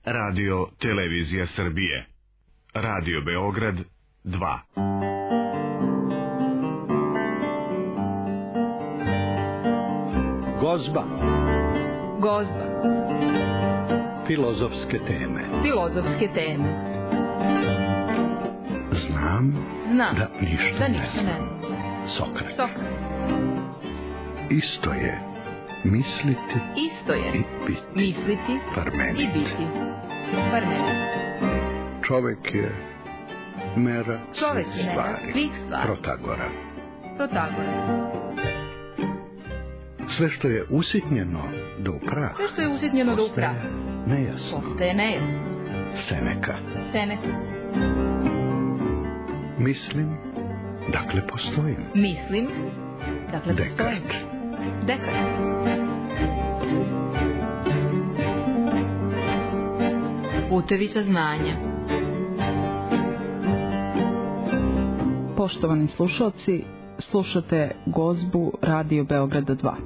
Radio Televizija Srbije. Radio Beograd 2. Gozba. Gozba. Filozofske teme. Filozofske teme. Znam da ništa ne znam. Sokrat. Isto je misliti i biti. Misliti Parmenid. i biti. Parmenid. Čovek je mera svih stvari. Protagora. Sve što je usitnjeno do praha postaje nejasno. Seneka. Mislim, dakle postojim. Dekart. Putevi saznanja. Poštovani slušalci, slušate Gozbu Radio Beograda 2.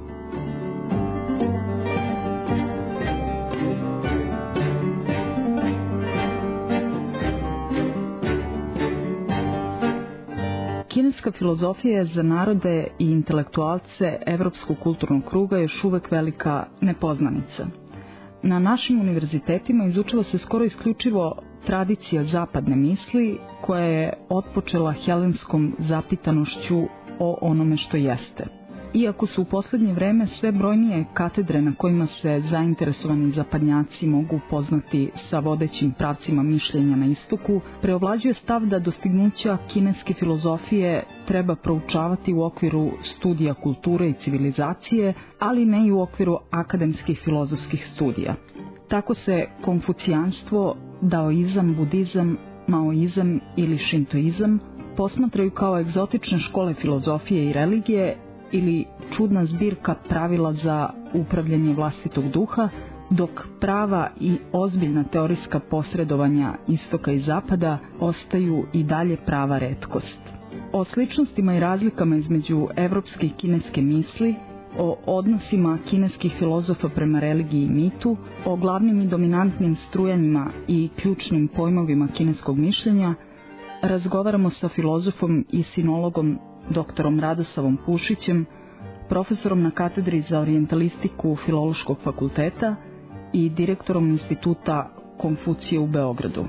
Kineska filozofija je za narode i intelektualce evropskog kulturnog kruga još uvek velika nepoznanica. Na našim univerzitetima izučava se skoro isključivo tradicija zapadne misli koja je otpočela helenskom zapitanošću o onome što jeste. Iako su u posljednje vreme sve brojnije katedre na kojima se zainteresovani zapadnjaci mogu upoznati sa vodećim pravcima mišljenja na istoku, preovlađuje stav da dostignuća kineske filozofije treba proučavati u okviru studija kulture i civilizacije, ali ne i u okviru akademskih filozofskih studija. Tako se konfucijanstvo, daoizam, budizam, maoizam ili šintoizam posmatraju kao egzotične škole filozofije i religije ili čudna zbirka pravila za upravljanje vlastitog duha, dok prava i ozbiljna teorijska posredovanja istoka i zapada ostaju i dalje prava retkost. O sličnostima i razlikama između evropske i kineske misli, o odnosima kineskih filozofa prema religiji i mitu, o glavnim i dominantnim strujanjima i ključnim pojmovima kineskog mišljenja razgovaramo sa filozofom i sinologom doktorom Radosavom Pušićem, profesorom na katedri za orijentalistiku Filološkog fakulteta i direktorom instituta Konfucije u Beogradu.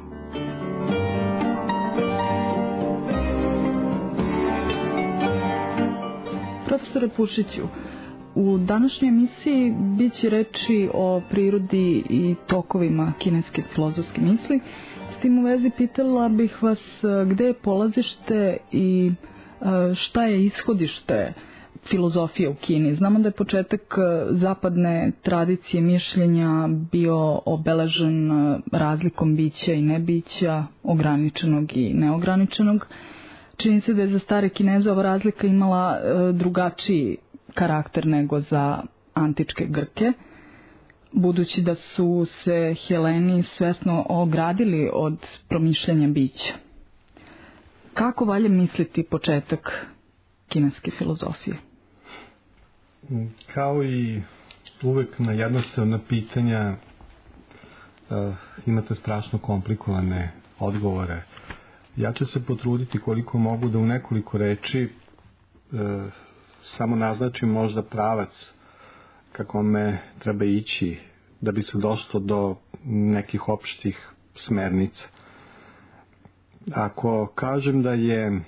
Profesore Pušiću, u današnjoj emisiji bit će reči o prirodi i tokovima kineske filozofske misli. S tim u vezi pitala bih vas gde je polazište i šta je ishodište filozofije u Kini. Znamo da je početak zapadne tradicije mišljenja bio obeležen razlikom bića i nebića, ograničenog i neograničenog. Čini se da je za stare Kineze ova razlika imala drugačiji karakter nego za antičke Grke, budući da su se Heleni svesno ogradili od promišljanja bića. Kako valja misliti početak kineske filozofije? Kao i uvek na jednostavna pitanja imate strašno komplikovane odgovore. Ja ću se potruditi koliko mogu da u nekoliko reči samo naznačim možda pravac kako me treba ići da bi se došlo do nekih opštih smernica. Ako kažem da je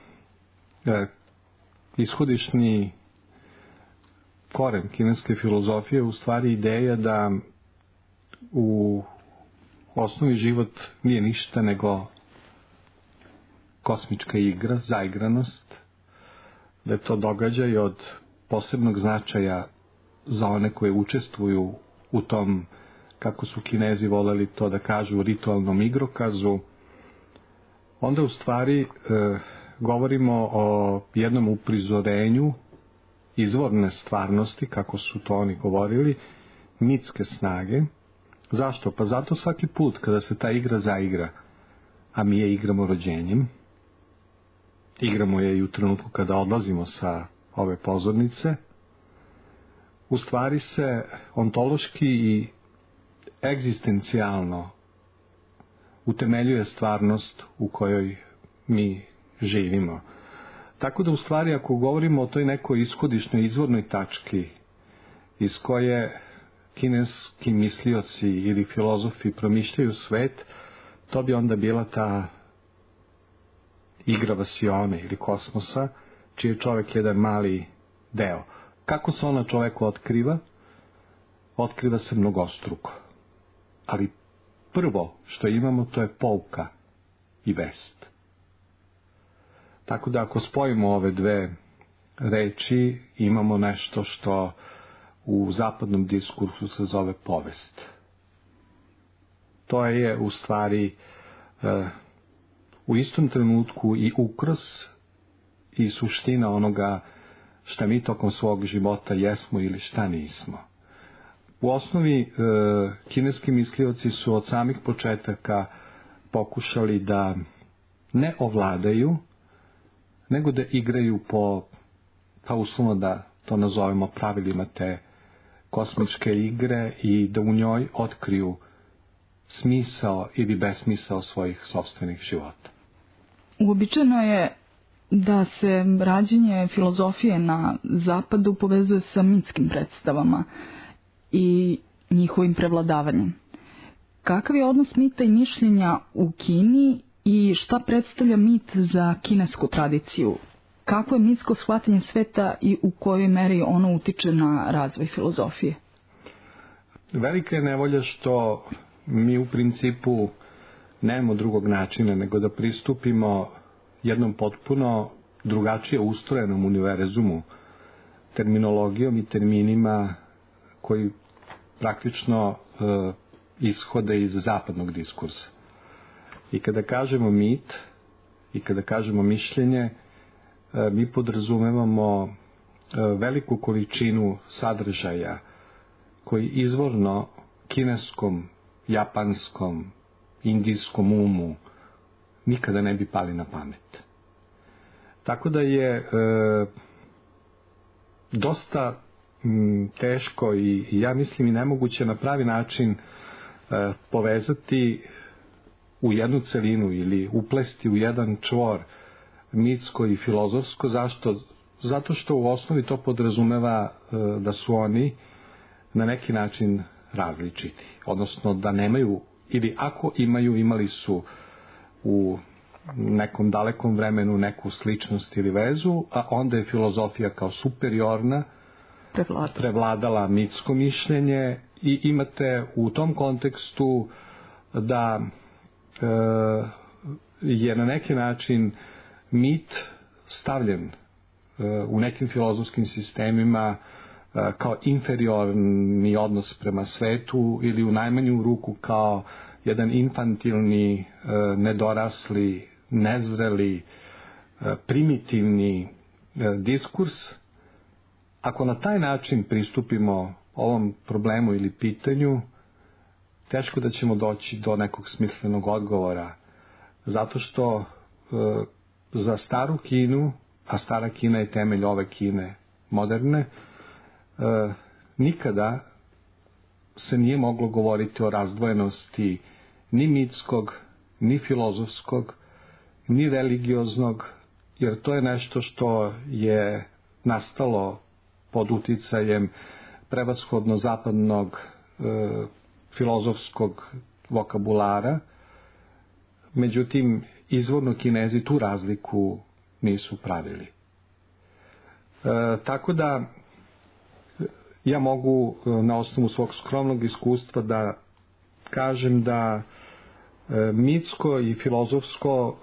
ishodišni koren kineske filozofije u stvari ideja da u osnovi život nije ništa nego kosmička igra, zaigranost, da je to događaj od posebnog značaja za one koje učestvuju u tom, kako su Kinezi voleli to da kažu, ritualnom igrokazu, onda u stvari govorimo o jednom uprizorenju izvorne stvarnosti, kako su to oni govorili, mitske snage. Zašto? Pa zato svaki put kada se ta igra zaigra, a mi je igramo rođenjem, igramo je i u trenutku kada odlazimo sa ove pozornice, u stvari se ontološki i egzistencijalno utemeljuje stvarnost u kojoj mi živimo. Tako da u stvari ako govorimo o toj nekoj ishodišnoj izvornoj tački iz koje kineski mislioci ili filozofi promišljaju svet, to bi onda bila ta igra vasione ili kosmosa, čiji je čovek jedan mali deo. Kako se ona čoveku otkriva? Otkriva se mnogostruko. Ali prvo što imamo, to je pouka i vest. Tako da ako spojimo ove dve reči, imamo nešto što u zapadnom diskursu se zove povest. To je u stvari u istom trenutku i ukras i suština onoga šta mi tokom svog života jesmo ili šta nismo. U osnovi kineski mislioci su od samih početaka pokušali da ne ovladaju, nego da igraju po, pa uslovno da to nazovemo pravilima te kosmičke igre i da u njoj otkriju smisao ili besmisao svojih sopstvenih života. Uobičajeno je da se rađenje filozofije na zapadu povezuje sa mitskim predstavama i njihovim prevladavanjem. Kakav je odnos mita i mišljenja u Kini i šta predstavlja mit za kinesku tradiciju? Kako je mitsko shvatanje sveta i u kojoj meri ono utiče na razvoj filozofije? Velika je nevolja što mi u principu nemamo drugog načina nego da pristupimo jednom potpuno drugačije ustrojenom univerzumu, terminologijom i terminima koji praktično ishode iz zapadnog diskursa. I kada kažemo mit i kada kažemo mišljenje, mi podrazumevamo veliku količinu sadržaja koji izvorno kineskom, japanskom, indijskom umu nikada ne bi pali na pamet. Tako da je dosta teško i ja mislim i nemoguće na pravi način povezati u jednu celinu ili uplesti u jedan čvor mitsko i filozofsko. Zašto? Zato što u osnovi to podrazumeva da su oni na neki način različiti. Odnosno da nemaju, ili ako imaju, imali su u nekom dalekom vremenu neku sličnost ili vezu, a onda je filozofija kao superiorna prevladala mitsko mišljenje i imate u tom kontekstu da je na neki način mit stavljen u nekim filozofskim sistemima kao inferiorni odnos prema svetu ili u najmanju ruku kao jedan infantilni, nedorasli, nezreli, primitivni diskurs. Ako na taj način pristupimo ovom problemu ili pitanju, teško da ćemo doći do nekog smislenog odgovora, zato što za staru Kinu, a stara Kina je temelj ove Kine moderne, nikada se nije moglo govoriti o razdvojenosti ni mitskog, ni filozofskog, ni religioznog, jer to je nešto što je nastalo pod uticajem prevashodno zapadnog filozofskog vokabulara. Međutim, izvorno Kinezi tu razliku nisu pravili. Tako da ja mogu na osnovu svog skromnog iskustva da kažem da mitsko i filozofsko,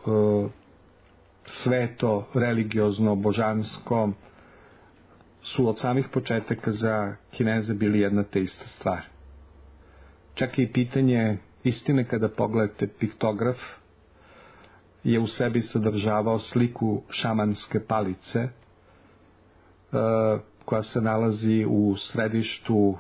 sveto, religiozno, božansko su od samih početaka za Kineze bili jedna te ista stvar. Čak i pitanje istine, kada pogledate piktograf, je u sebi sadržavao sliku šamanske palice koja se nalazi u središtu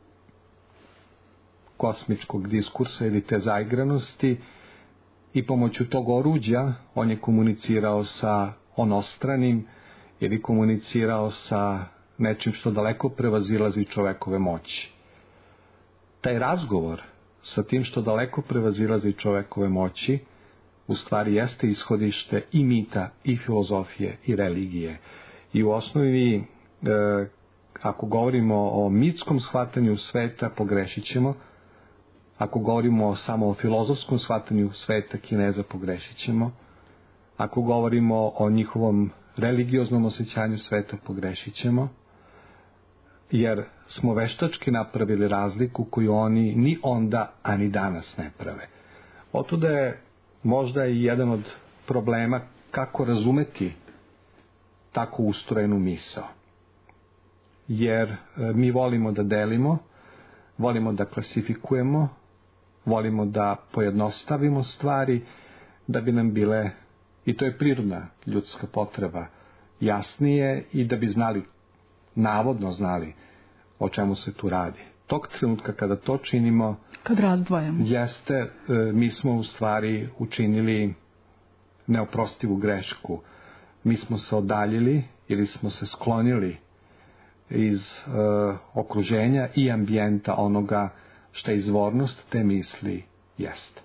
kosmičkog diskursa ili te zaigranosti i pomoću tog oruđa on je komunicirao sa onostranim ili komunicirao sa nečim što daleko prevazilazi čovekove moći. Taj razgovor sa tim što daleko prevazilazi čovekove moći, u stvari jeste ishodište i mita, i filozofije, i religije. I u osnovi, ako govorimo o mitskom shvatanju sveta, pogrešit ćemo. Ako govorimo samo o filozofskom shvatanju sveta Kineza, pogrešit ćemo. Ako govorimo o njihovom religioznom osjećanju sveta, pogrešit ćemo. Jer smo veštački napravili razliku koju oni ni onda, a ni danas ne prave. Otuda je možda i jedan od problema kako razumeti tako ustrojenu misao. Jer mi volimo da delimo, volimo da klasifikujemo, volimo da pojednostavimo stvari, da bi nam bile, i to je prirodna ljudska potreba, jasnije i da bi znali, navodno znali, o čemu se tu radi. Tog trenutka kada to činimo, kad razdvajamo, jeste, mi smo u stvari učinili neoprostivu grešku. Mi smo se odaljili ili smo se sklonili iz okruženja i ambijenta onoga što izvornost te misli jeste.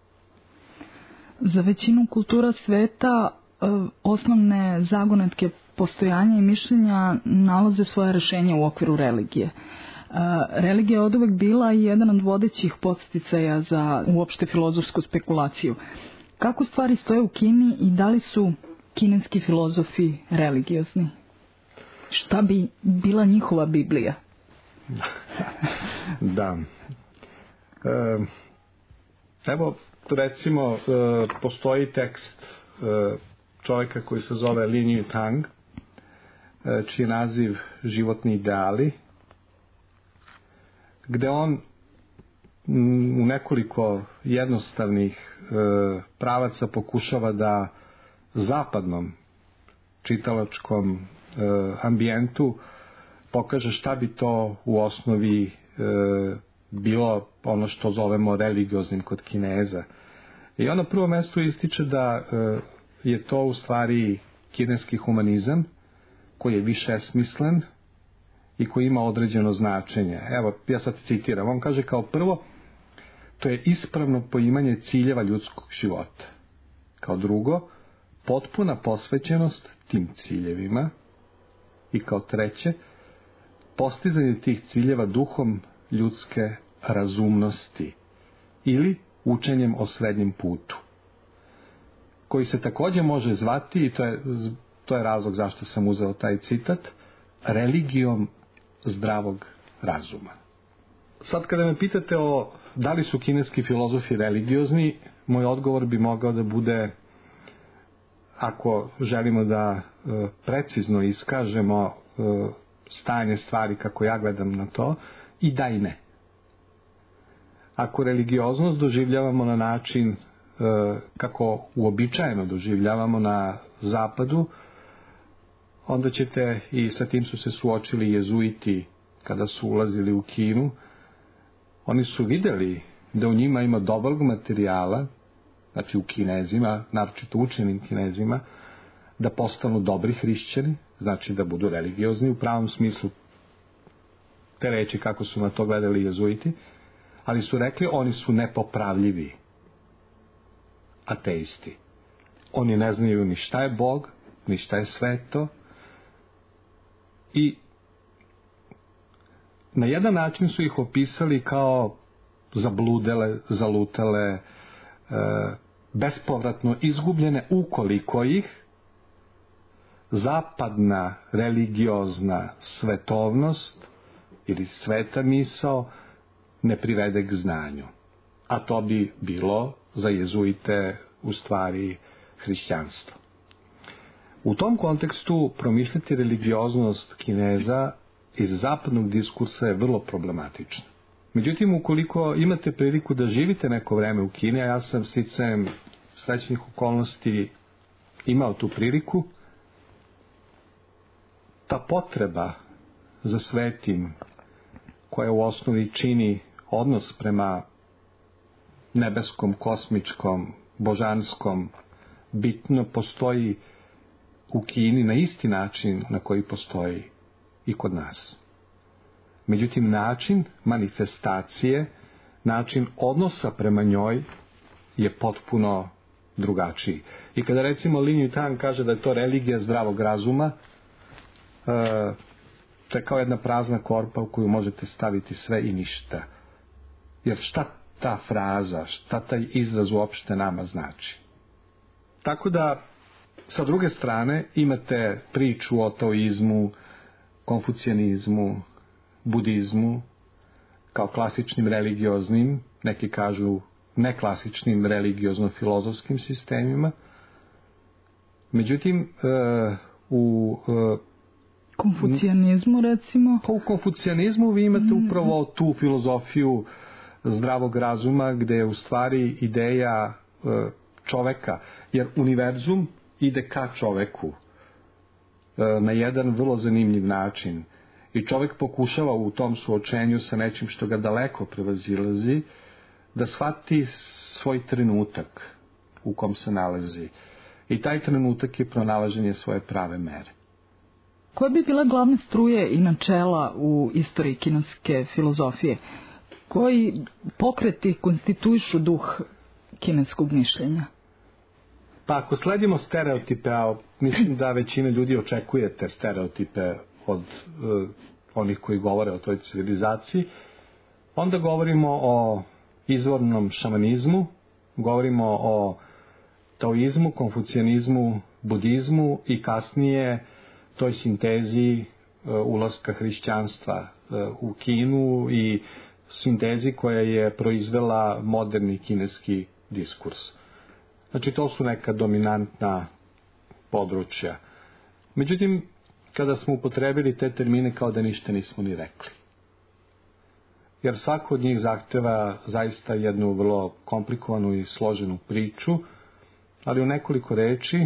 Za većinu kultura sveta osnovne zagonetke postojanja i mišljenja nalaze svoje rešenje u okviru religije. Religija je oduvek bila jedan od vodećih podsticaja za uopšte filozofsku spekulaciju. Kako stvari stoje u Kini i da li su kineski filozofi religiozni? Šta bi bila njihova Biblija? Da. Evo, recimo, postoji tekst čovjeka koji se zove Lin Yutang, čiji je naziv Životni ideali, gde on u nekoliko jednostavnih pravaca pokušava da zapadnom čitalačkom ambijentu pokaže šta bi to u osnovi bilo ono što zovemo religioznim kod Kineza. I on na prvom mjestu ističe da je to u stvari kineski humanizam koji je višesmislen i koji ima određeno značenje. Evo, ja sad citiram. On kaže kao prvo, to je ispravno poimanje ciljeva ljudskog života. Kao drugo, potpuna posvećenost tim ciljevima. I kao treće, postizanje tih ciljeva duhom ljudske razumnosti ili učenjem o srednjem putu, koji se također može zvati, i to je razlog zašto sam uzeo taj citat, religijom zdravog razuma. Sad kada me pitate o da li su kineski filozofi religiozni, moj odgovor bi mogao da bude, ako želimo da precizno iskažemo stanje stvari kako ja gledam na to, i da i ne. Ako religioznost doživljavamo na način kako uobičajeno doživljavamo na zapadu, onda ćete, i sa tim su se suočili jezuiti kada su ulazili u Kinu, oni su vidjeli da u njima ima dobrog materijala, znači u Kinezima, naročito učenim Kinezima, da postanu dobri hrišćani, znači da budu religiozni u pravom smislu te reči kako su na to gledali jezuiti, ali su rekli oni su nepopravljivi ateisti. Oni ne znaju ni šta je Bog, ni šta je sveto, i na jedan način su ih opisali kao zabludele, zalutale, bespovratno izgubljene, ukoliko ih zapadna religiozna svetovnost ili sveta misao ne privede k znanju. A to bi bilo za jezuite u stvari hrišćanstvo. U tom kontekstu promišljati religioznost Kineza iz zapadnog diskursa je vrlo problematično. Međutim, ukoliko imate priliku da živite neko vreme u Kini, a ja sam sticajem srećnih okolnosti imao tu priliku, ta potreba za svetim, koja u osnovi čini odnos prema nebeskom, kosmičkom, božanskom, bitno postoji u Kini na isti način na koji postoji i kod nas. Međutim, način manifestacije način odnosa prema njoj je potpuno drugačiji. I kada recimo Lin Yutang kaže da je to religija zdravog razuma, to je kao jedna prazna korpa u koju možete staviti sve i ništa. Jer šta ta fraza, šta taj izraz uopšte nama znači? Tako da, sa druge strane, imate priču o taoizmu, konfucijanizmu, budizmu, kao klasičnim religioznim, neki kažu neklasičnim religiozno-filozofskim sistemima. Međutim, u konfucijanizmu, recimo? U konfucijanizmu vi imate upravo tu filozofiju zdravog razuma, gde je u stvari ideja čoveka, jer univerzum ide ka čoveku na jedan vrlo zanimljiv način. I čovek pokušava u tom suočenju sa nečim što ga daleko prevazilazi, da shvati svoj trenutak u kom se nalazi. I taj trenutak je pronalaženje svoje prave mere. Koje bi bile glavne struje i načela u istoriji kineske filozofije? Koji pokreti konstituišu duh kineskog mišljenja? Pa ako sledimo stereotipe, a mislim da većina ljudi očekuje te stereotipe od onih koji govore o toj civilizaciji, onda govorimo o izvornom šamanizmu, govorimo o taoizmu, konfucijanizmu, budizmu i kasnije toj sintezi ulaska hrišćanstva u Kinu i sintezi koja je proizvela moderni kineski diskurs. Znači, to su neka dominantna područja. Međutim, kada smo upotrebili te termine, kao da ništa nismo ni rekli. Jer svako od njih zahteva zaista jednu vrlo komplikovanu i složenu priču, ali u nekoliko reči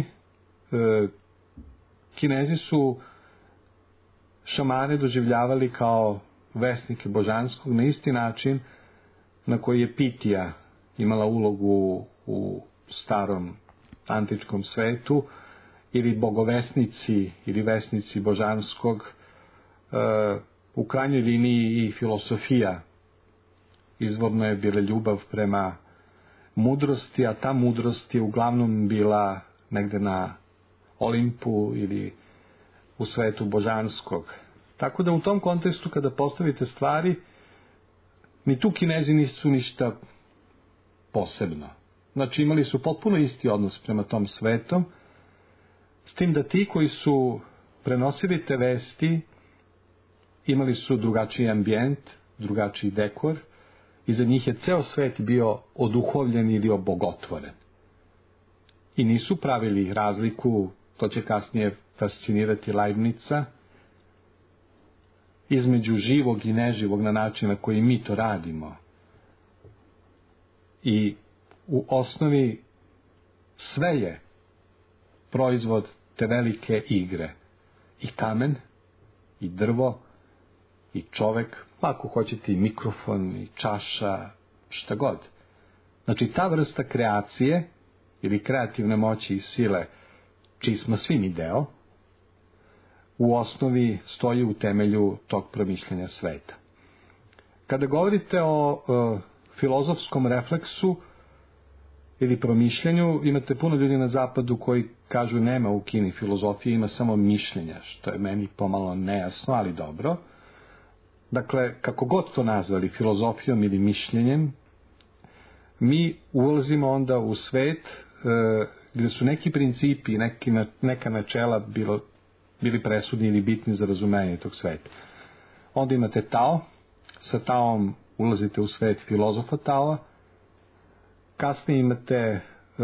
Kinezi su šamane doživljavali kao vesnike božanskog na isti način na koji je Pitija imala ulogu u starom antičkom svetu, ili bogovesnici ili vesnici božanskog, u krajnjoj liniji i filosofija izvorno je bila ljubav prema mudrosti, a ta mudrost je uglavnom bila negde na Olimpu ili u svetu božanskog. Tako da u tom kontekstu kada postavite stvari, ni tu Kinezi nisu ništa posebno. Znači imali su potpuno isti odnos prema tom svetom, s tim da ti koji su prenosili te vesti imali su drugačiji ambijent, drugačiji dekor i za njih je ceo svet bio oduhovljen ili obogotvoren. I nisu pravili razliku, to će kasnije fascinirati Leibnica, između živog i neživog na način na koji mi to radimo. I u osnovi sve je proizvod te velike igre. I kamen, i drvo, i čovek, pa ako hoćete i mikrofon, i čaša, šta god. Znači ta vrsta kreacije ili kreativne moći i sile, čiji smo svi mi deo, u osnovi stoji u temelju tog promišljanja sveta. Kada govorite o filozofskom refleksu ili promišljanju, imate puno ljudi na zapadu koji kažu nema u Kini filozofije, ima samo mišljenja, što je meni pomalo nejasno, ali dobro. Dakle, kako god to nazvali, filozofijom ili mišljenjem, mi ulazimo onda u svet gde su neki principi, neka načela bili presudni ili bitni za razumevanje tog sveta. Onda imate Tao, sa Taom ulazite u svet filozofa Taoa, kasnije imate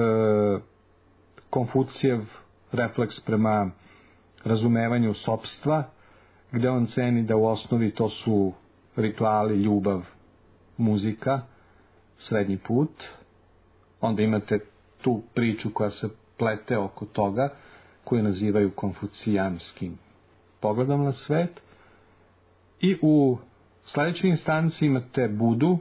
Konfucijev refleks prema razumevanju sopstva, gde on ceni da u osnovi to su rituali, ljubav, muzika, srednji put. Onda imate tu priču koja se plete oko toga, koju nazivaju konfucijanskim pogledom na svet. I u sledećoj instanci imate Budu.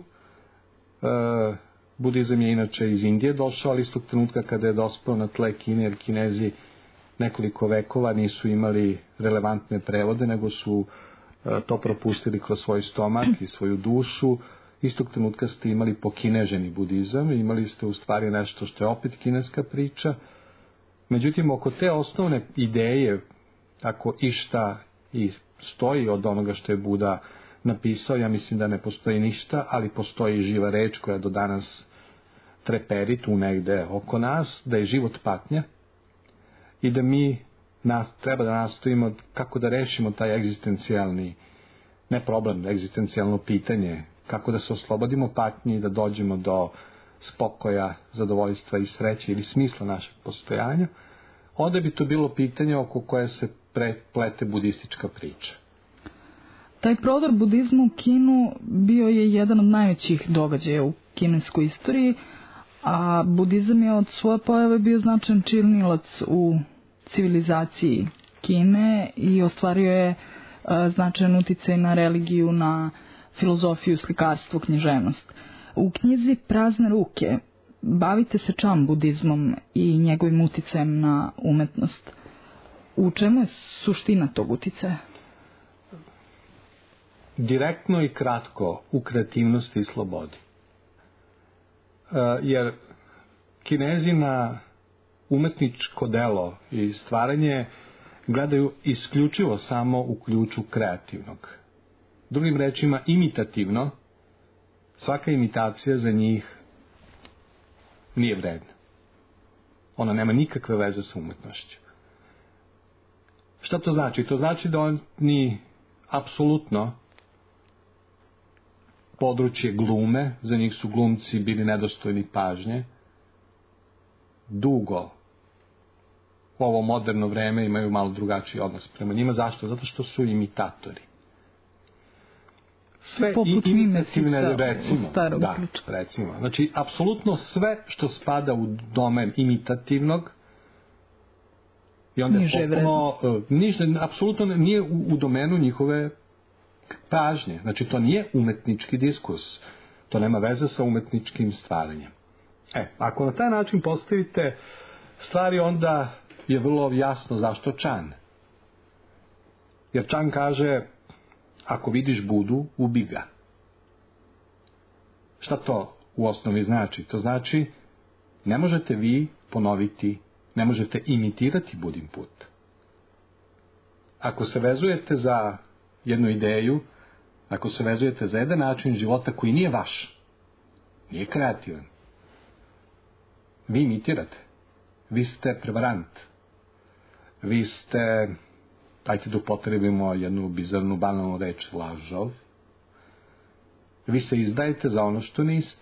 Budizam je inače iz Indije došao, ali istog trenutka kada je dospeo na tle Kine, jer Kinezi nekoliko vekova nisu imali relevantne prevode, nego su to propustili kroz svoj stomak i svoju dušu istog trenutka ste imali pokineženi budizam, imali ste u stvari nešto što je opet kineska priča. Međutim, oko te osnovne ideje, ako išta i stoji od onoga što je Buda napisao, ja mislim da ne postoji ništa, ali postoji živa reč koja do danas treperi tu negde oko nas, da je život patnja i da mi treba da nastojimo kako da rešimo taj egzistencijalni, ne problem, egzistencijalno pitanje, kako da se oslobodimo patnje i da dođemo do spokoja, zadovoljstva i sreće ili smisla našeg postojanja, onda bi to bilo pitanje oko koje se preplete budistička priča. Taj prodor budizma u Kinu bio je jedan od najvećih događaja u kineskoj istoriji, a budizam je od svoje pojave bio značajan činilac u civilizaciji Kine i ostvario je značajan uticaj na religiju, na filozofiju, slikarstvo, književnost. U knjizi Prazne ruke bavite se Chan budizmom i njegovim uticajem na umetnost. U čemu je suština tog uticaja? Direktno i kratko u kreativnosti i slobodi. Jer Kinezi na umetničko delo i stvaranje gledaju isključivo samo u ključu kreativnog. Drugim rečima, imitativno, svaka imitacija za njih nije vredna. Ona nema nikakve veze sa umetnošću. Šta to znači? To znači da oni apsolutno područje glume, za njih su glumci bili nedostojni pažnje, dugo u ovo moderno vreme imaju malo drugačiji odnos prema njima. Zašto? Zato što su imitatori. Sve imitativne, recimo. Znači, apsolutno sve što spada u domen imitativnog i onda apsolutno nije u domenu njihove pažnje. Znači, to nije umetnički diskurs. To nema veze sa umetničkim stvaranjem. Ako na taj način postavite stvari, onda je vrlo jasno zašto Chan. Jer Chan kaže, ako vidiš Budu, ubi ga. Šta to u osnovi znači? To znači, ne možete vi ponoviti, ne možete imitirati Budin put. Ako se vezujete za jednu ideju, ako se vezujete za jedan način života koji nije vaš, nije kreativan, vi imitirate. Vi ste prevarant. Vi ste, dajte da upotrebimo jednu bizarnu, banalnu reč, lažov. Vi se izdajete za ono što niste.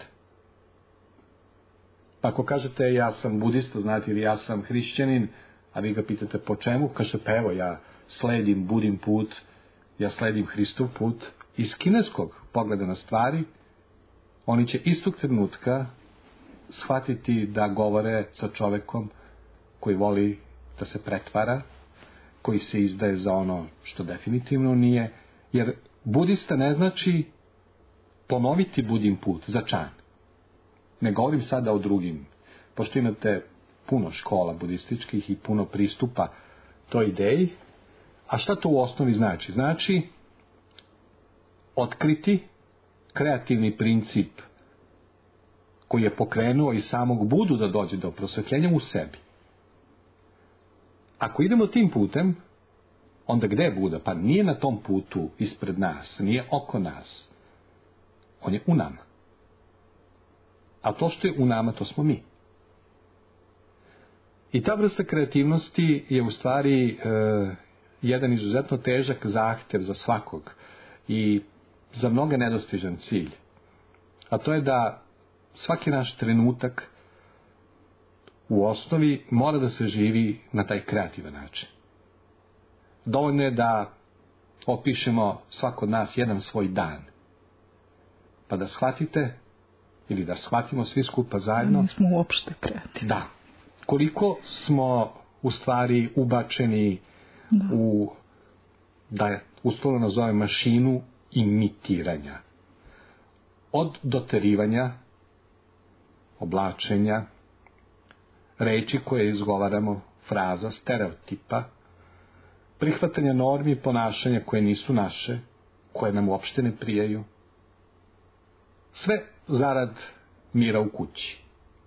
Ako kažete ja sam budista, znate, ili ja sam hrišćanin, a vi ga pitate po čemu, kažete pa evo ja sledim Budin put, ja sledim Hristov put. Iz kineskog pogleda na stvari, oni će istog trenutka shvatiti da govore sa čovekom koji voli da se pretvara, koji se izdaje za ono što definitivno nije, jer budista ne znači ponoviti Budin put za Chan. Ne govorim sada o drugim, pošto imate puno škola budističkih i puno pristupa toj ideji. A šta to u osnovi znači? Znači otkriti kreativni princip koji je pokrenuo i samog Budu da dođe do prosvetljenja u sebi. Ako idemo tim putem, onda gde je Buda? Pa nije na tom putu ispred nas, nije oko nas. On je u nama. A to što je u nama, to smo mi. I ta vrsta kreativnosti je u stvari jedan izuzetno težak zahtev za svakog i za mnoge nedostižan cilj. A to je da svaki naš trenutak u osnovi mora da se živi na taj kreativan način. Dovoljno je da opišemo svako od nas jedan svoj dan, pa da shvatite ili da shvatimo svi skupa zajedno. Mi smo uopšte kreativni. Da. Koliko smo u stvari ubačeni u, da je uslovno nazove mašinu imitiranja. Od doterivanja, oblačenja, reči koje izgovaramo, fraza, stereotipa, prihvatanja normi i ponašanja koje nisu naše, koje nam uopšte ne prijaju, Sve zarad mira u kući.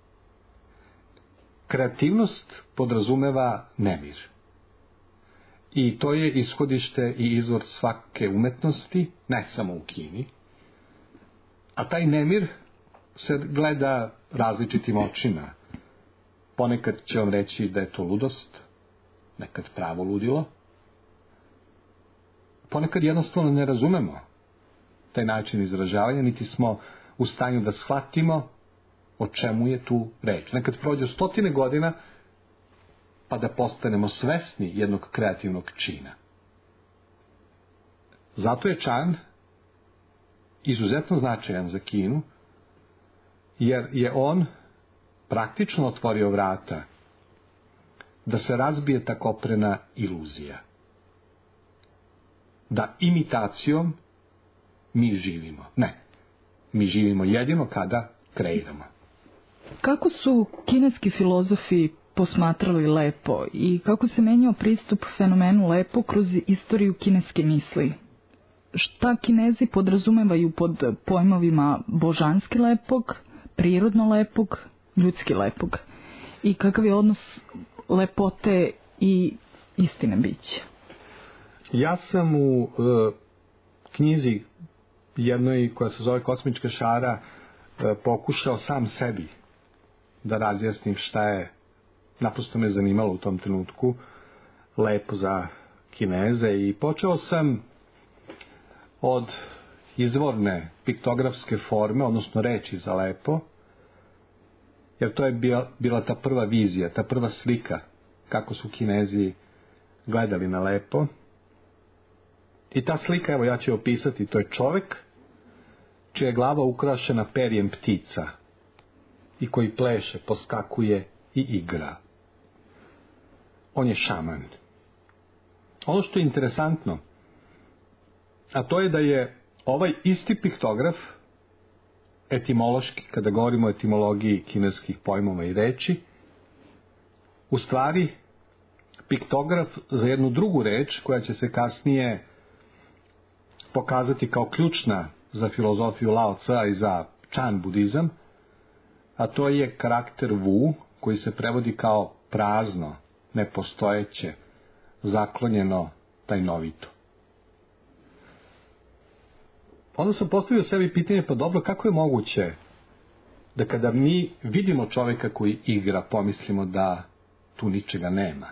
Kreativnost podrazumeva nemir. I to je ishodište i izvor svake umetnosti, ne samo u Kini. A taj nemir se gleda različitim očima. Ponekad će vam reći da je to ludost, nekad pravo ludilo. Ponekad jednostavno ne razumemo taj način izražavanja, niti smo u stanju da shvatimo o čemu je tu reč. Nekad prođe 100 godina pa da postanemo svesni jednog kreativnog čina. Zato je Chan izuzetno značajan za Kinu, jer je on praktično otvorio vrata da se razbije ta koprena iluzija. Da imitacijom mi živimo. Ne, mi živimo jedino kada kreiramo. Kako su kineski filozofi posmatrali lepo i kako se menjao pristup fenomenu lepo kroz istoriju kineske misli? Šta Kinezi podrazumevaju pod pojmovima božanski lepog, prirodno lepog, ljudski lepog? I kakav je odnos lepote i istine bića? Ja sam u knjizi jednoj koja se zove Kosmička šara pokušao sam sebi da razjasnim šta je, naprosto me zanimalo u tom trenutku, lepo za Kineze, i počeo sam od izvorne piktografske forme, odnosno reči za lepo, jer to je bila ta prva vizija, ta prva slika kako su Kinezi gledali na lepo. I ta slika, evo ja ću opisati, to je čovek čija je glava ukrašena perjem ptica i koji pleše, poskakuje i igra. On je šaman. Ono što je interesantno, a to je da je ovaj isti piktograf etimološki, kada govorimo o etimologiji kineskih pojmova i reči, u stvari piktograf za jednu drugu reč koja će se kasnije pokazati kao ključna za filozofiju Lao Tse i za Chan budizam, a to je karakter Wu, koji se prevodi kao prazno, nepostojeće, zaklonjeno, tajnovito. Onda sam postavio sebi pitanje, pa dobro, kako je moguće da kada mi vidimo čovjeka koji igra, pomislimo da tu ničega nema?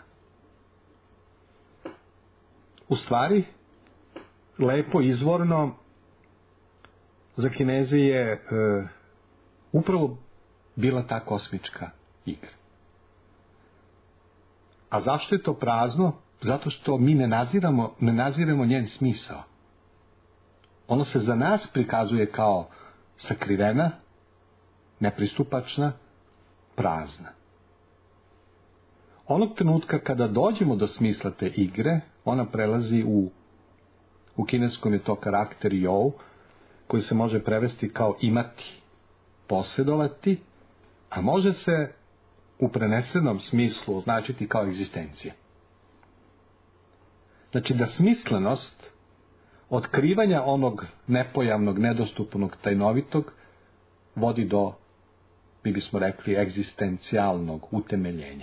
U stvari, lepo izvorno za Kineze je upravo bila ta kosmička igra. A zašto je to prazno? Zato što mi ne naziremo njen smisao. Ono se za nas prikazuje kao sakrivena, nepristupačna, prazna. Onog trenutka kada dođemo do smisla te igre, ona prelazi u kineskom je to karakter you, koji se može prevesti kao imati, posjedovati, a može se u prenesenom smislu označiti kao egzistencija. Znači da smislenost otkrivanja onog nepojavnog, nedostupnog, tajnovitog vodi do, mi bismo rekli, egzistencijalnog utemeljenja.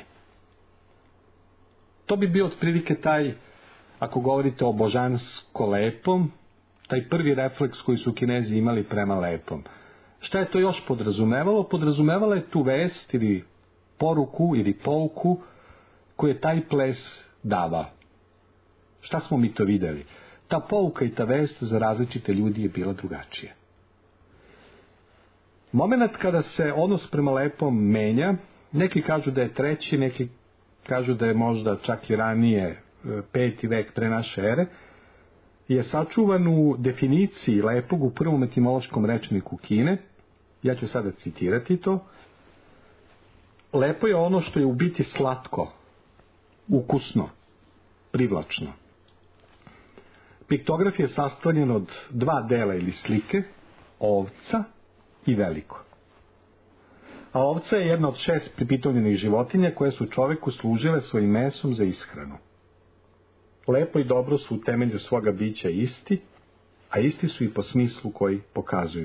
To bi bio otprilike taj, ako govorite o božansko lepom, taj prvi refleks koji su Kinezi imali prema lepom. Šta je to još podrazumevalo? Podrazumevalo je tu vest ili poruku ili pouku koju je taj ples davao. Šta smo mi to videli? Ta pouka i ta vest za različite ljudi je bila drugačija. Moment kada se odnos prema lepom menja, neki kažu da je treći, neki kažu da je možda čak i ranije, 5. vek pre naše ere, je sačuvan u definiciji lepog u prvom etimološkom rečniku Kine. Ja ću sada citirati to. Lepo je ono što je u biti slatko, ukusno, privlačno. Piktograf je sastavljen od 2 dela ili slike, ovca i veliko. A ovca je jedna od 6 pripitomljenih životinja koje su čoveku služile svojim mesom za ishranu. Lepo i dobro su u temelju svoga bića isti, a isti su i po smislu koji pokazuju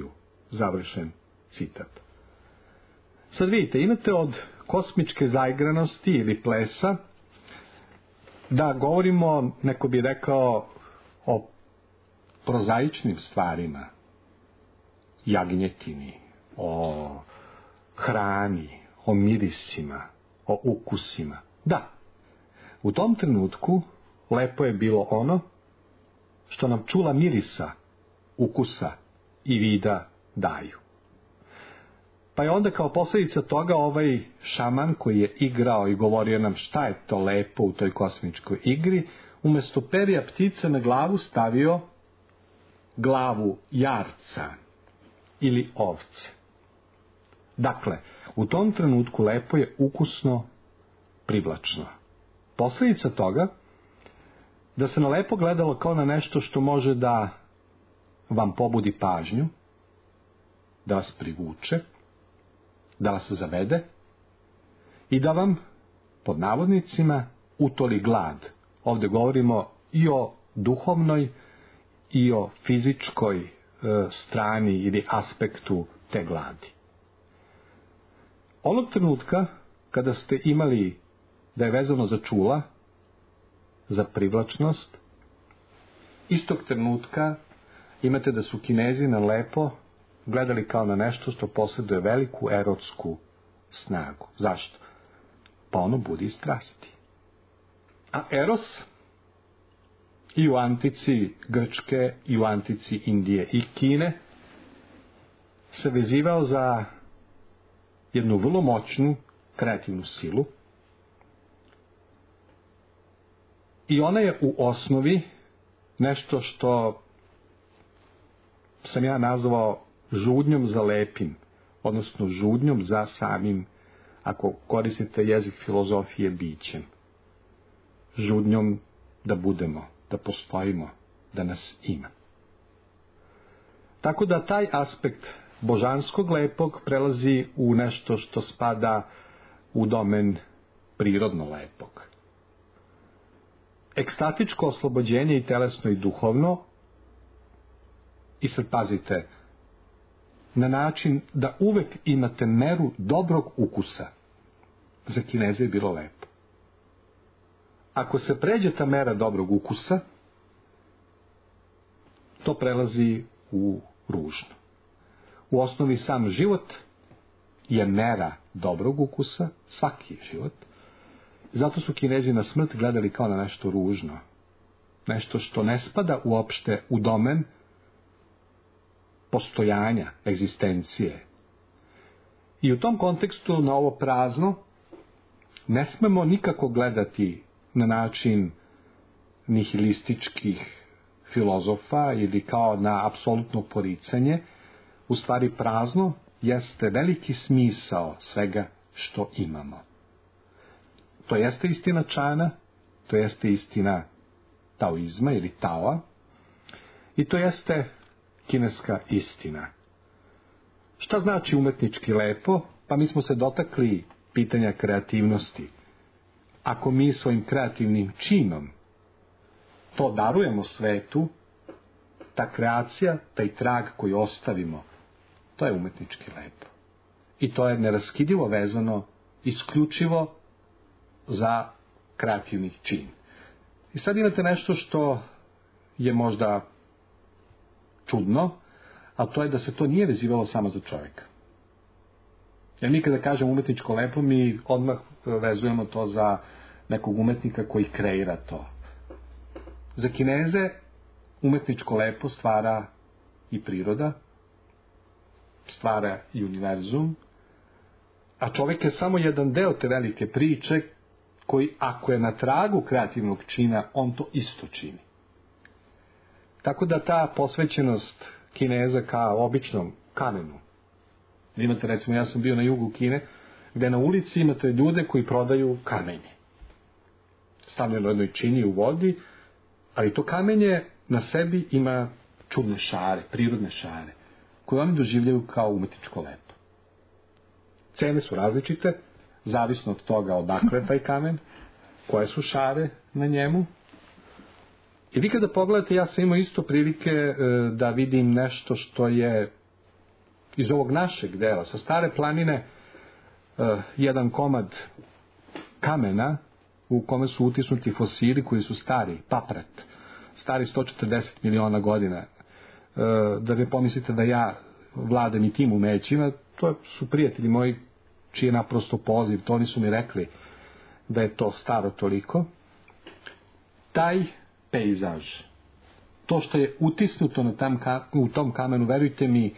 Završen citat. Sad vidite, imate od kosmičke zaigranosti ili plesa, da govorimo, neko bi rekao, o prozaičnim stvarima, jagnjetini, o hrani, o mirisima, o ukusima. Da, u tom trenutku lepo je bilo ono što nam čula mirisa, ukusa i vida daju. Pa je onda kao posljedica toga ovaj šaman koji je igrao i govorio nam šta je to lepo u toj kosmičkoj igri, umjesto perja ptice na glavu stavio glavu jarca ili ovce. Dakle, u tom trenutku lepo je ukusno, privlačno. Posljedica toga da se na lepo gledalo kao na nešto što može da vam pobudi pažnju, da vas privuče, da vas zavede i da vam, pod navodnicima, utoli glad. Ovdje govorimo i o duhovnoj i o fizičkoj strani ili aspektu te gladi. Onog trenutka kada ste imali da je vezano za čula, za privlačnost, istog trenutka imate da su Kinezi na lepo gledali kao na nešto što posjeduje veliku erotsku snagu. Zašto? Pa ono budi strasti. A eros i u antici Grčke, i u antici Indije i Kine se vezivao za jednu vrlo moćnu kreativnu silu i ona je u osnovi nešto što sam ja nazvao žudnjom za lepim, odnosno žudnjom za samim, ako koristite jezik filozofije, bićem. Žudnjom da budemo, da postojimo, da nas ima. Tako da taj aspekt božanskog lepog prelazi u nešto što spada u domen prirodno lepog. Ekstatičko oslobođenje i telesno i duhovno, i sad pazite, na način da uvek imate meru dobrog ukusa, za Kineze je bilo lepo. Ako se pređe ta mera dobrog ukusa, to prelazi u ružno. U osnovi sam život je mera dobrog ukusa, svaki život. Zato su Kinezi na smrt gledali kao na nešto ružno. Nešto što ne spada uopšte u domen postojanja, egzistencije. I u tom kontekstu na ovo prazno ne smemo nikako gledati na način nihilističkih filozofa ili kao na apsolutno poricanje. U stvari prazno jeste veliki smisao svega što imamo. To jeste istina Čana, to jeste istina taoizma ili Taoa i to jeste kineska istina. Šta znači umetnički lepo? Pa mi smo se dotakli pitanja kreativnosti. Ako mi svojim kreativnim činom to darujemo svetu, ta kreacija, taj trag koji ostavimo, to je umetnički lepo. I to je neraskidivo vezano isključivo za kreativni čin. I sad imate nešto što je možda čudno, a to je da se to nije vezivalo samo za čovjeka. Jer mi kada kažemo umetničko lepo, mi odmah vezujemo to za nekog umetnika koji kreira to. Za Kineze umetničko lepo stvara i priroda, stvara i univerzum, a čovjek je samo jedan deo te velike priče koji, ako je na tragu kreativnog čina, on to isto čini. Tako da ta posvećenost Kineza kao običnom kamenu. Imate, recimo, ja sam bio na jugu Kine, gde na ulici imate ljude koji prodaju kamenje. Stavljeno u jednoj čini u vodi, ali to kamenje na sebi ima čudne šare, prirodne šare, koje oni doživljaju kao umetničko lepo. Cene su različite, zavisno od toga odakle taj kamen, koje su šare na njemu. I vi kada pogledate, ja sam imao isto prilike da vidim nešto što je iz ovog našeg dela, sa Stare planine, jedan komad kamena u kome su utisnuti fosili koji su stari, paprat, stari 140 miliona godina. Da ne pomislite da ja vladam i tim umećima, to su prijatelji moji čiji je naprosto poziv, to oni su mi rekli da je to staro toliko. Taj pejzaž, to što je utisnuto u tom kamenu, verujte mi,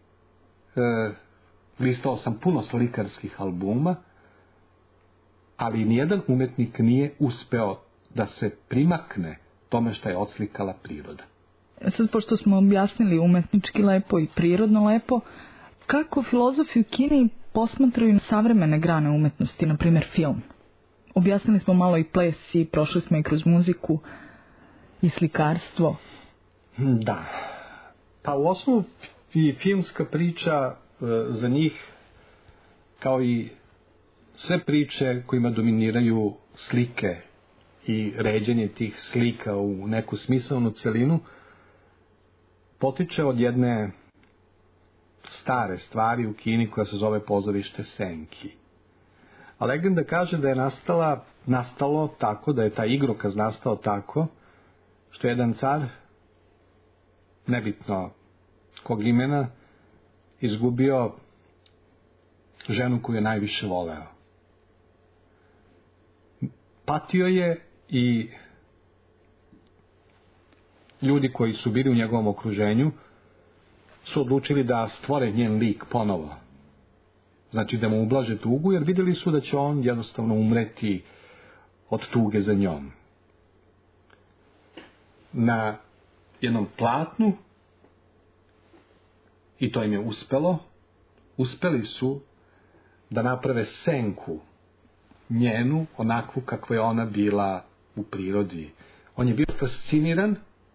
listao sam puno slikarskih albuma, ali nijedan umetnik nije uspeo da se primakne tome što je odslikala priroda. Sad, pošto smo objasnili umetnički lepo i prirodno lepo, kako filozofi u Kini posmatraju savremene grane umetnosti, na primjer film? Objasnili smo malo i ples i prošli smo i kroz muziku i slikarstvo. Da. Pa u osnovu i filmska priča za njih, kao i sve priče kojima dominiraju slike i ređenje tih slika u neku smisalnu celinu, potiče od jedne stare stvari u Kini koja se zove pozorište senki. A legenda kaže da je nastalo tako, da je taj igrokaz nastao tako, što je jedan car, nebitno kog imena, izgubio ženu koju je najviše voleo. Patio je i ljudi koji su bili u njegovom okruženju su odlučili da stvore njen lik ponovo. Znači da mu ublaže tugu, jer vidjeli su da će on jednostavno umreti od tuge za njom. Na jednom platnu, i to im je uspeli su da naprave senku njenu, onakvu kakva je ona bila u prirodi. On je bio fasciniran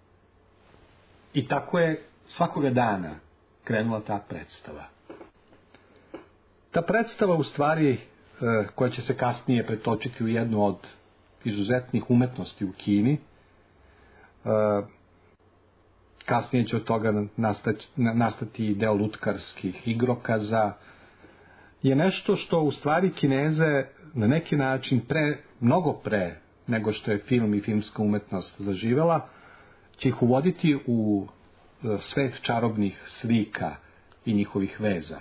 i tako je svakoga dana krenula ta predstava. Ta predstava u stvari, koja će se kasnije pretočiti u jednu od izuzetnih umetnosti u Kini, kasnije će od toga nastati deo lutkarskih igrokaza, je nešto što u stvari Kineze na neki način mnogo pre nego što je film i filmska umetnost zaživela, će ih uvoditi u svet čarobnih slika i njihovih veza.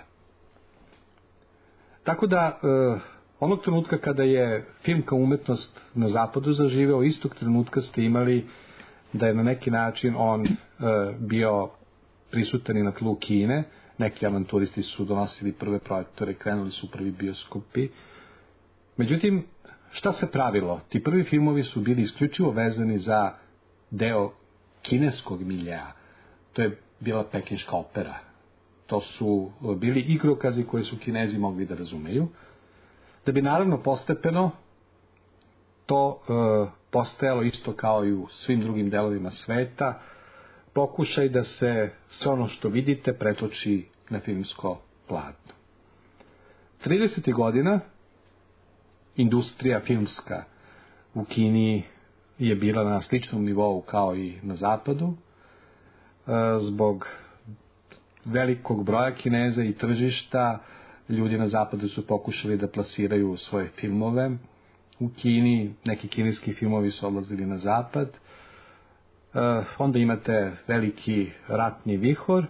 Tako da, onog trenutka kada je filmska umetnost na zapadu zaživeo, istog trenutka ste imali da je na neki način on bio prisutan i na tlu Kine. Neki avanturisti su donosili prve projektore, krenuli su prvi bioskopi. Međutim, šta se pravilo? Ti prvi filmovi su bili isključivo vezani za deo kineskog miljea. To je bila pekinška opera. To su bili igrokazi koje su Kinezi mogli da razumeju. Da bi naravno postepeno to postajalo isto kao i u svim drugim delovima sveta, pokušaj da se sve ono što vidite pretoči na filmsko platno. 30. godina industrija filmska u Kini je bila na sličnom nivou kao i na zapadu. Zbog velikog broja Kineza i tržišta, ljudi na zapadu su pokušali da plasiraju svoje filmove u Kini. Neki kineski filmovi su odlazili na zapad. Onda imate veliki ratni vihor.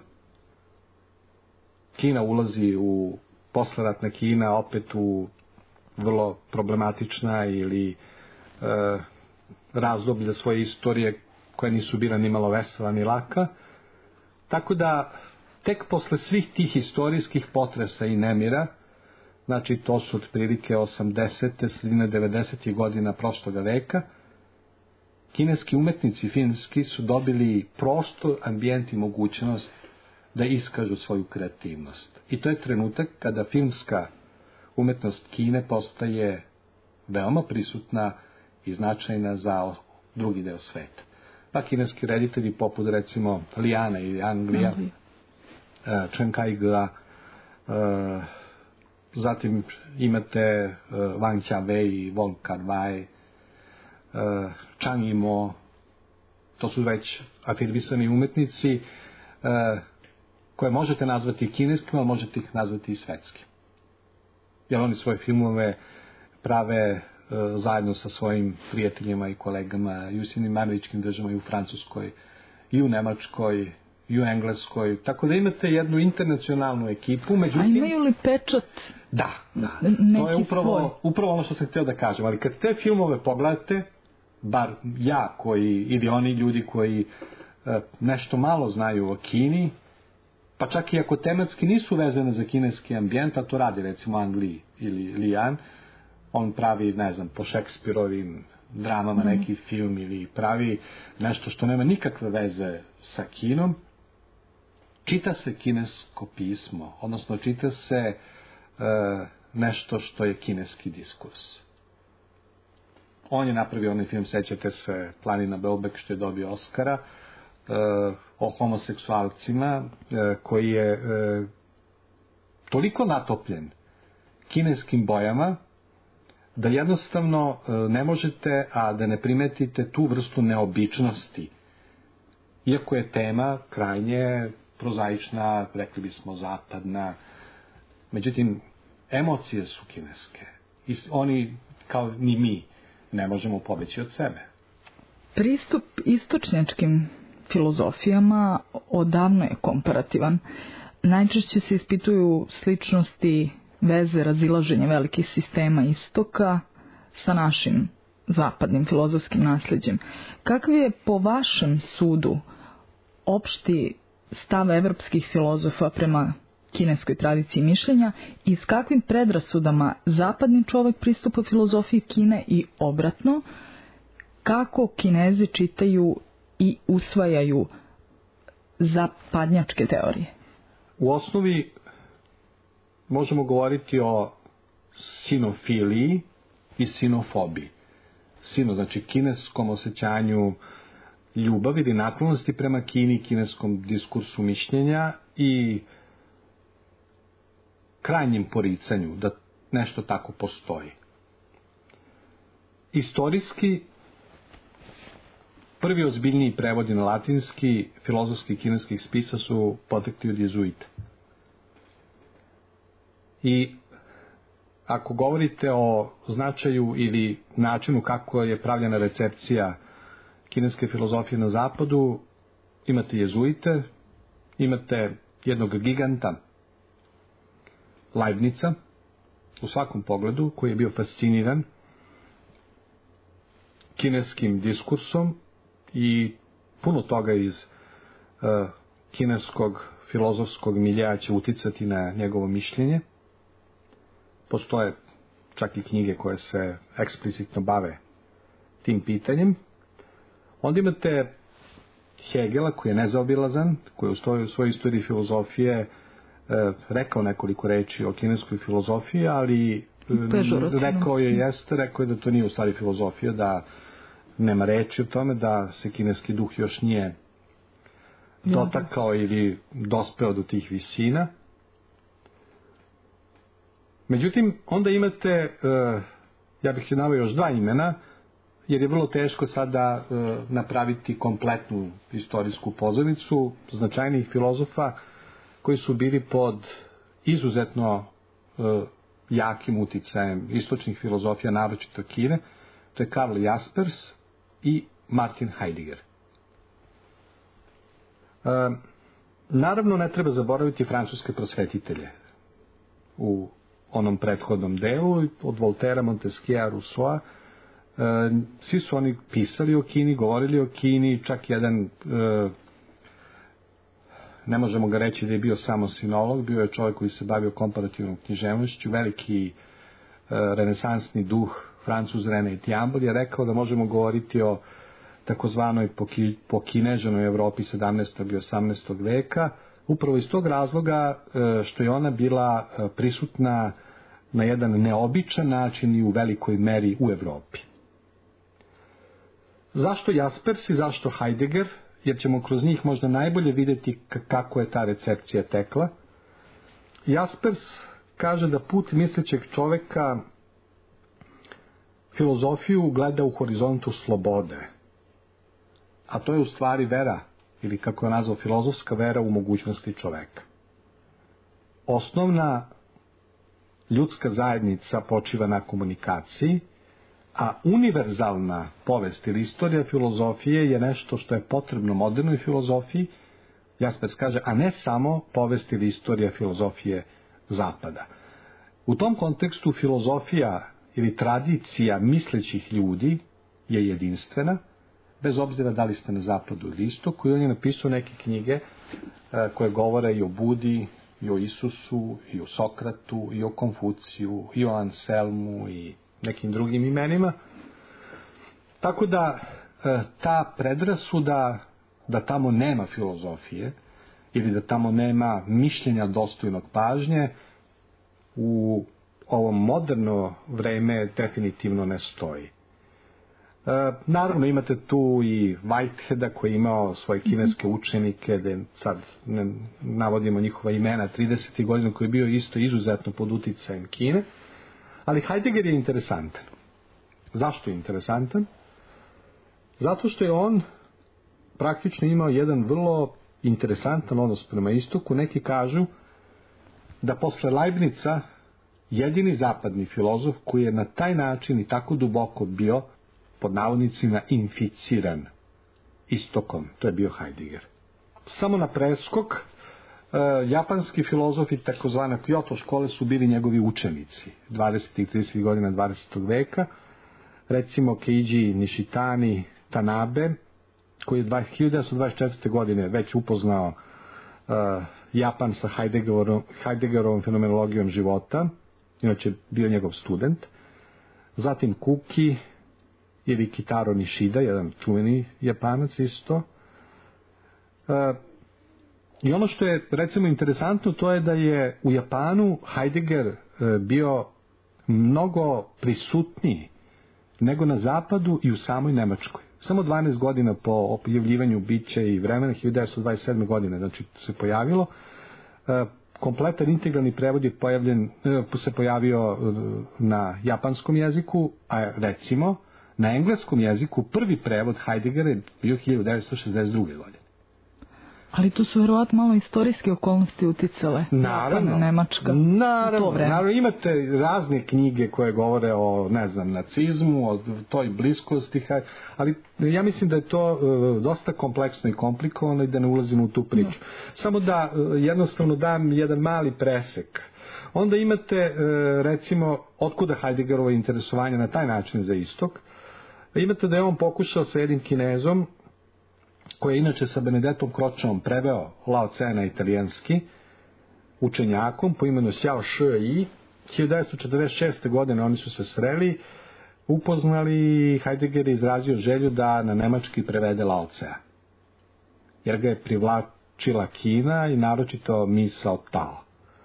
Kina ulazi u posleratna Kina opet u vrlo problematična ili razdoblja svoje istorije koja nisu bila ni malo vesela ni laka. Tako da tek posle svih tih historijskih potresa i nemira, znači to su otprilike 80. sredine 90. godina prošloga veka, kineski umetnici filmski su dobili prostor, ambijent i mogućnost da iskažu svoju kreativnost. I to je trenutak kada filmska umetnost Kine postaje veoma prisutna i značajna za drugi deo sveta. Pa kineski reditelji poput recimo Liana ili Anglija, Chen Kai-ge, zatim imate Wang Qiawei i Wong Kar-wai, Zhang Yimou, to su već afirmisani umetnici. koje možete nazvati kineskim, ali možete ih nazvati i svetskim. Jer oni svoje filmove prave zajedno sa svojim prijateljima i kolegama i u Sjedinjenim Američkim Državama, i u Francuskoj, i u Nemačkoj, i u Engleskoj, tako da imate jednu internacionalnu ekipu. Međutim, a imaju li pečat? Da. To je upravo ono što sam htio da kažem. Ali kad te filmove pogledate, bar ja ili oni ljudi koji nešto malo znaju o Kini, pa čak i ako tematski nisu vezane za kineski ambijent, a to radi recimo Ang Lee ili Lian, on pravi, ne znam, po Šekspirovim dramama neki film ili pravi nešto što nema nikakve veze sa Kinom, čita se kinesko pismo, odnosno čita se nešto što je kineski diskurs. On je napravio onaj film, sećate se, Planina Beobek, što je dobio Oskara, o homoseksualcima, koji je toliko natopljen kineskim bojama da jednostavno ne možete, a da ne primetite tu vrstu neobičnosti. Iako je tema krajnje prozaična, rekli bismo zapadna, međutim, emocije su kineske. I oni, kao ni mi, ne možemo pobeći od sebe. Pristup istočnjačkim filozofijama odavno je komparativan. Najčešće se ispituju sličnosti, veze, razilaženje velikih sistema istoka sa našim zapadnim filozofskim nasljeđem. Kakav je po vašem sudu opšti stav evropskih filozofa prema kineskoj tradiciji mišljenja i s kakvim predrasudama zapadni čovjek pristupa filozofiji Kine i obratno, kako Kinezi čitaju i usvajaju zapadnjačke teorije? U osnovi možemo govoriti o sinofiliji i sinofobiji. Sino znači kineskom osjećanju ljubavi ili naklonosti prema Kini, kineskom diskursu mišljenja i krajnjem poricanju da nešto tako postoji. Istorijski, prvi ozbiljniji prevodi na latinski filozofski kineskih spisa su potekli od jezuita. I ako govorite o značaju ili načinu kako je pravljena recepcija kineske filozofije na zapadu, imate jezuite, imate jednog giganta, Leibnica, u svakom pogledu, koji je bio fasciniran kineskim diskursom i puno toga iz kineskog filozofskog miljeja će uticati na njegovo mišljenje. Postoje čak i knjige koje se eksplicitno bave tim pitanjem. Onda imate Hegela, koji je nezaobilazan, koji je u svojoj istoriji filozofije rekao nekoliko reči o kineskoj filozofiji, ali rekao je da to nije u stvari filozofija, da nema reči o tome, da se kineski duh još nije dotakao ili dospeo do tih visina. Međutim, onda imate, ja bih je naveo još dva imena, jer je vrlo teško sada napraviti kompletnu istorijsku pozornicu značajnih filozofa koji su bili pod izuzetno jakim uticajem istočnih filozofija, naročito Kine. To je Karl Jaspers i Martin Heidegger. Naravno, ne treba zaboraviti francuske prosvetitelje u onom prethodnom delu, od Voltera, Montesquieu, Rousseau. Svi su oni pisali o Kini, govorili o Kini, čak jedan, ne možemo ga reći da je bio samo sinolog, bio je čovjek koji se bavio komparativnom književnošću, veliki renesansni duh, Francuz René Tiambol je rekao da možemo govoriti o takozvanoj pokineženoj Evropi 17. i 18. veka, upravo iz tog razloga što je ona bila prisutna na jedan neobičan način i u velikoj meri u Evropi. Zašto Jaspers i zašto Heidegger? Jer ćemo kroz njih možda najbolje vidjeti kako je ta recepcija tekla. Jaspers kaže da put mislećeg čoveka filozofiju gleda u horizontu slobode. A to je u stvari vera ili kako je nazvao filozofska vera u mogućnosti čoveka. Osnovna ljudska zajednica počiva na komunikaciji, a univerzalna povest ili istorija filozofije je nešto što je potrebno modernoj filozofiji, Jaspers kaže, a ne samo povest ili istorija filozofije Zapada. U tom kontekstu filozofija ili tradicija mislećih ljudi je jedinstvena, bez obzira da li ste na zapadu ili istoku, i on je napisao neke knjige koje govore i o Budi, i o Isusu, i o Sokratu, i o Konfuciju, i o Anselmu i nekim drugim imenima. Tako da ta predrasuda da tamo nema filozofije ili da tamo nema mišljenja dostojnog pažnje u ovom moderno vreme definitivno ne stoji. Naravno imate tu i Whiteheada koji je imao svoje kineske učenike, da sad ne navodimo njihova imena, 30. godina, koji je bio isto izuzetno pod uticajem Kine, ali Heidegger je interesantan. Zašto je interesantan? Zato što je on praktično imao jedan vrlo interesantan odnos prema istoku. Neki kažu da posle Leibnica jedini zapadni filozof koji je na taj način i tako duboko bio pod navodnicima inficiran istokom, to je bio Heidegger. Samo na preskok, japanski filozofi takozvane Kyoto škole su bili njegovi učenici 20. i 30. godina 20. veka, recimo Keiji Nishitani Tanabe, koji je 1924. godine već upoznao Japan sa Heideggerovom fenomenologijom života, inače bio njegov student. Zatim Kuki ili Kitaro Nishida, jedan čuveni Japanac isto. I ono što je recimo interesantno, to je da je u Japanu Heidegger bio mnogo prisutniji nego na zapadu i u samoj Nemačkoj. Samo 12 godina po objavljivanju bića i vremena, 1927. godine, znači se pojavilo. Kompletan integralni prevod je se pojavio na japanskom jeziku, a recimo na engleskom jeziku prvi prevod Heideggera je bio 1962. godine. Ali tu su verovatno malo istorijske okolnosti uticale. Naravno, Nemačka. Naravno, imate razne knjige koje govore o, nacizmu, o toj bliskosti, ali ja mislim da je to dosta kompleksno i komplikovano i da ne ulazimo u tu priču. Samo da jednostavno dam jedan mali presek. Onda imate, recimo, otkuda Heideggerovo interesovanje na taj način za istok. Imate da je on pokušao sa jednim Kinezom, koji je inače sa Benedettom Croceom preveo Lao Tse na italijanski, učenjakom po imenu Xiao Shi. 1946. godine oni su se sreli, upoznali, Heidegger je izrazio želju da na nemački prevede Lao Tsea, jer ga je privlačila Kina i naročito misao Tao.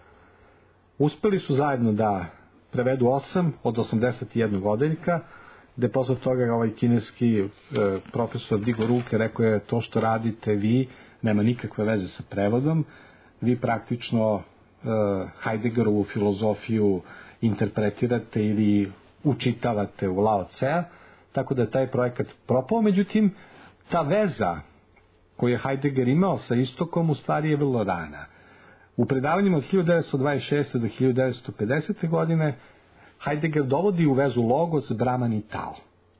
Uspeli su zajedno da prevedu 8 od 81 odeljka, gde posle toga ovaj kineski profesor digo ruke, rekao je, to što radite vi nema nikakve veze sa prevodom, vi praktično Heideggerovu filozofiju interpretirate ili učitavate u Lao Tsea, tako da je taj projekat propao. Međutim, ta veza koju je Heidegger imao sa istokom u stvari je vrlo rana. U predavanjima od 1926. do 1950. godine Heidegger dovodi u vezu logos, Brahman i Tao.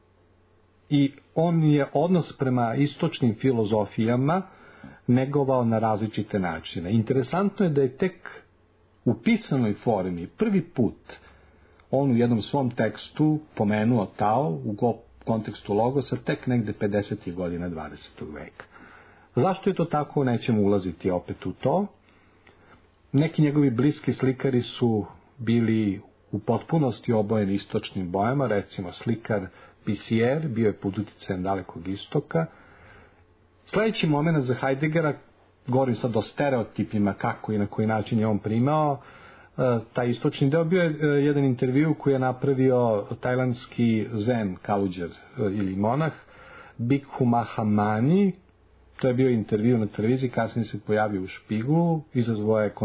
I on je odnos prema istočnim filozofijama negovao na različite načine. Interesantno je da je tek u pisanoj formi prvi put on u jednom svom tekstu pomenuo Tao u kontekstu logosa tek negde 50. godina 20. veka. Zašto je to tako, nećemo ulaziti opet u to. Neki njegovi bliski slikari su bili u potpunosti obojeni istočnim bojama, recimo slikar Pissier bio je pod uticajem Dalekog istoka. Sljedeći moment za Heideggera, govorim sad o stereotipima kako i na koji način je on primao taj istočni deo, bio je jedan intervju koji je napravio tajlandski zen kauđer ili monah Bhikkhu Mahamani. To je bio intervju na televiziji, kasnije se pojavio u Špiglu, izazvao je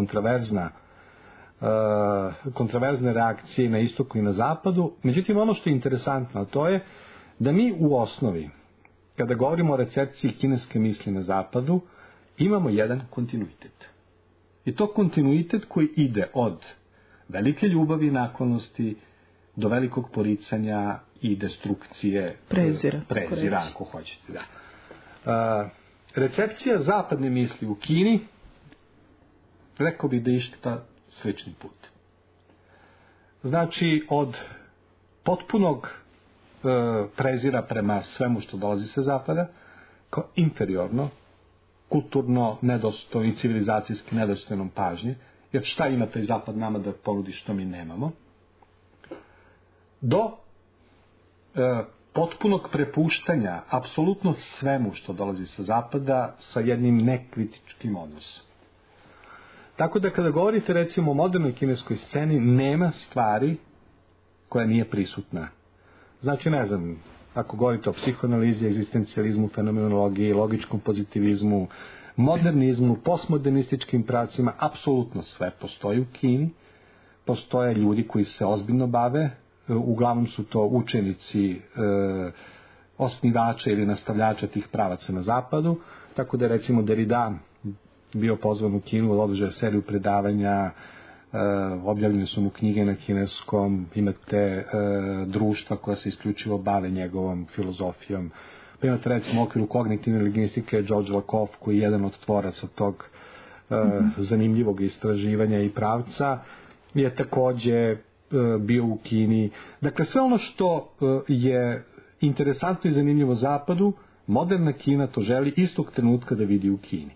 kontraverzne reakcije na istoku i na zapadu. Međutim, ono što je interesantno, to je da mi u osnovi kada govorimo o recepciji kineske misli na zapadu, imamo jedan kontinuitet. I to kontinuitet koji ide od velike ljubavi i naklonosti do velikog poricanja i destrukcije, prezira ako hoćete. Da. Recepcija zapadne misli u Kini, rekao bi da išta slični put. Znači, od potpunog prezira prema svemu što dolazi sa zapada, kao inferiorno, kulturno nedostojno i civilizacijski nedostojnom pažnje, jer šta ima taj zapad nama da ponudi što mi nemamo, do potpunog prepuštanja apsolutno svemu što dolazi sa zapada sa jednim nekritičkim odnosom. Tako da kada govorite recimo o modernoj kineskoj sceni, nema stvari koja nije prisutna. Znači, ne znam, ako govorite o psihoanalizi, egzistencijalizmu, fenomenologiji, logičkom pozitivizmu, modernizmu, postmodernističkim pravcima, apsolutno sve postoji u Kini. Postoje ljudi koji se ozbiljno bave, uglavnom su to učenici, osnivača ili nastavljača tih pravaca na zapadu, tako da recimo Derrida bio pozvan u Kinu, održao seriju predavanja, objavljene su mu knjige na kineskom, imate društva koja se isključivo bave njegovom filozofijom. Pa imate recimo u okviru kognitivne lingvistike George Lakoff, koji je jedan od tvoraca tog zanimljivog istraživanja i pravca, je takođe bio u Kini. Dakle, sve ono što je interesantno i zanimljivo zapadu, moderna Kina to želi istog trenutka da vidi u Kini.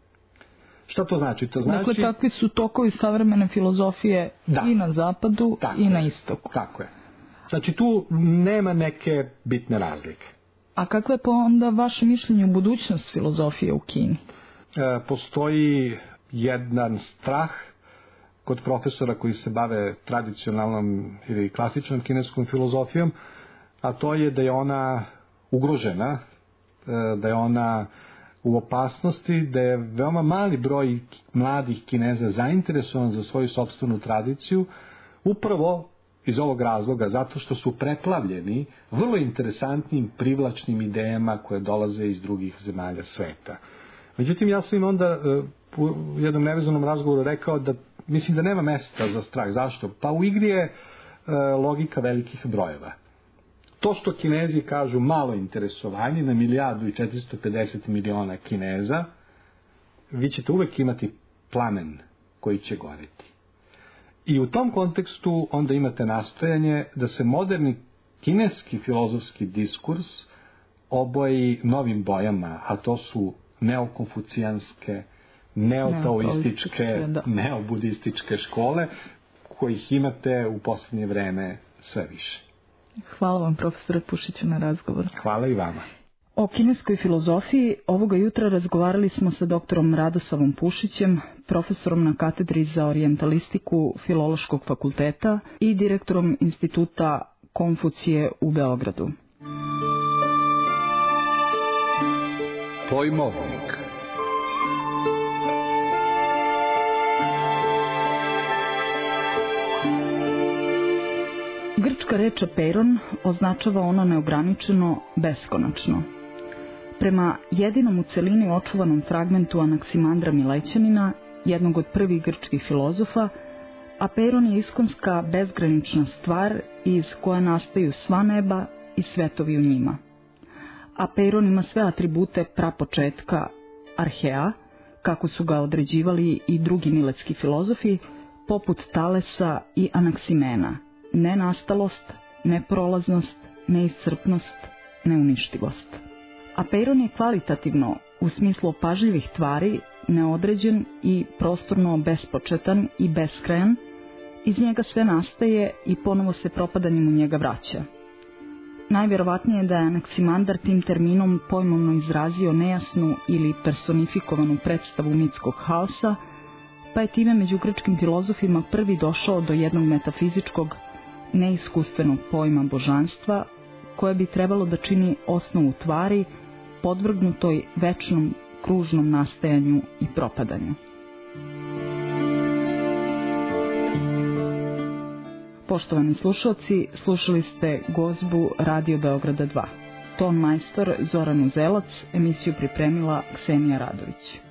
Šta to znači? To znači... Dakle, takvi su tokovi savremene filozofije i na zapadu i na istoku. Tako je. Znači, tu nema neke bitne razlike. A kakve pa onda vaše mišljenje u budućnost filozofije u Kini? Postoji jedan strah kod profesora koji se bave tradicionalnom ili klasičnom kineskom filozofijom, a to je da je ona ugrožena, da je ona u opasnosti, da je veoma mali broj mladih Kineza zainteresovan za svoju sopstvenu tradiciju, upravo iz ovog razloga, zato što su preplavljeni vrlo interesantnim, privlačnim idejama koje dolaze iz drugih zemalja sveta. Međutim, ja sam im onda u jednom nevezanom razgovoru rekao da mislim da nema mesta za strah. Zašto? Pa u igri je logika velikih brojeva. To što Kinezi kažu malo interesovanje na 1.450 miliona Kineza, vi ćete uvek imati plamen koji će goreti. I u tom kontekstu onda imate nastojanje da se moderni kineski filozofski diskurs oboji novim bojama, a to su neokonfucijanske, neotaoističke, neobudističke škole, kojih imate u posljednje vreme sve više. Hvala vam, profesore Pušiću, na razgovor. Hvala i vama. O kineskoj filozofiji ovoga jutra razgovarali smo sa doktorom Radosavom Pušićem, profesorom na katedri za orijentalistiku Filološkog fakulteta i direktorom Instituta Konfucije u Beogradu. Pojmovnik. Grčka reč apeiron označava ono neograničeno, beskonačno. Prema jedinom u celini očuvanom fragmentu Anaksimandra Milećanina, jednog od prvih grčkih filozofa, apeiron je iskonska bezgranična stvar iz koje nastaju sva neba i svetovi u njima. Apeiron ima sve atribute prapočetka, arhea, kako su ga određivali i drugi miletski filozofi, poput Talesa i Anaksimena, nenastalost, neprolaznost, neiscrpnost, neuništivost. Apeiron je kvalitativno, u smislu opažljivih tvari, neodređen i prostorno bespočetan i beskrajan, iz njega sve nastaje i ponovo se propadanjem u njega vraća. Najvjerovatnije je da je Anaksimandar tim terminom pojmovno izrazio nejasnu ili personifikovanu predstavu mitskog haosa, pa je time među grčkim filozofima prvi došao do jednog metafizičkog, neiskustvenog pojma božanstva, koje bi trebalo da čini osnovu tvari, podvrgnutoj večnom kružnom nastajanju i propadanju. Poštovani slušalci, slušali ste gozbu Radio Beograda 2. ton majstor Zoran Uzelac, emisiju pripremila Ksenija Radović.